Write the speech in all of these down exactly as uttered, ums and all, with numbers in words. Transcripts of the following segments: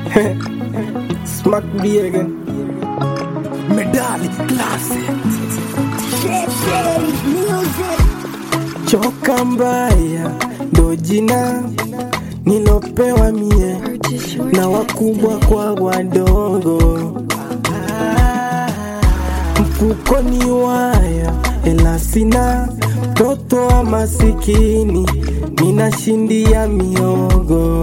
Smack B again. Medali classic. Choka mbaya ndo jina nilopewa mie na wakubwa kwa wadogo. Mfuko ni waya ela sina, toto wa masikini ninashindia miogo.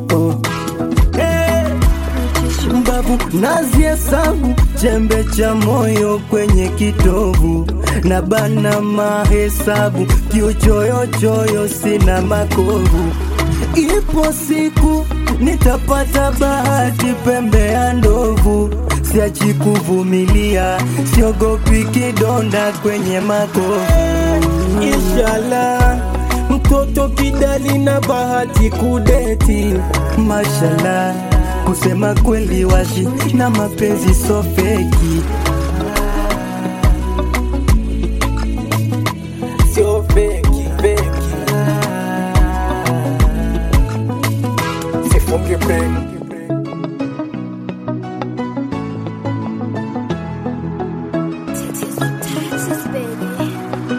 Hey! Mbavu naziesabu chembe cha moyo kwenye kitovu, na bana mahesabu kiuchoyo choyo sina makovu. Ipo siku nitapata bahati pembe ya ndovu, siachi kuvumilia, siogopi kidonda kwenye makovu. Inshallah mtoto kidali na bahati kudeti, mashallah kusema kweli wazi na mapenzi so feki. Sio feki, feki. Sifunge break. Texas, baby.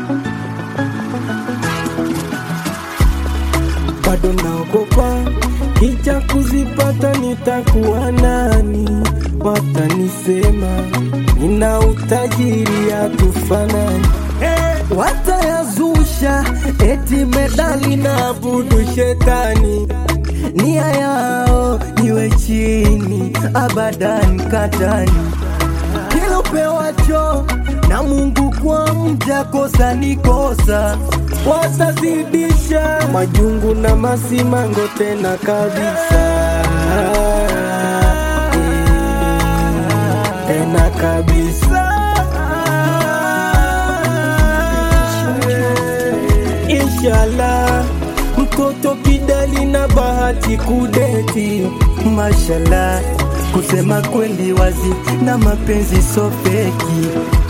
Bado naogopa kicha kuzipata, nitakuwa nani? Watanisema nina utajiri ya tufanani. Hey! Watayazusha eti medali na abudu shetani, nia yao niwe chini abadan katani. Kila upewacho na Mungu kwa mja kosa ni kosa, watazidisha majungu na masimango tena kabisa. Tena kabisa. Inshallah mtoto kidali na bahati kudeti, mashallah kusema kweli wazi na mapenzi so feki.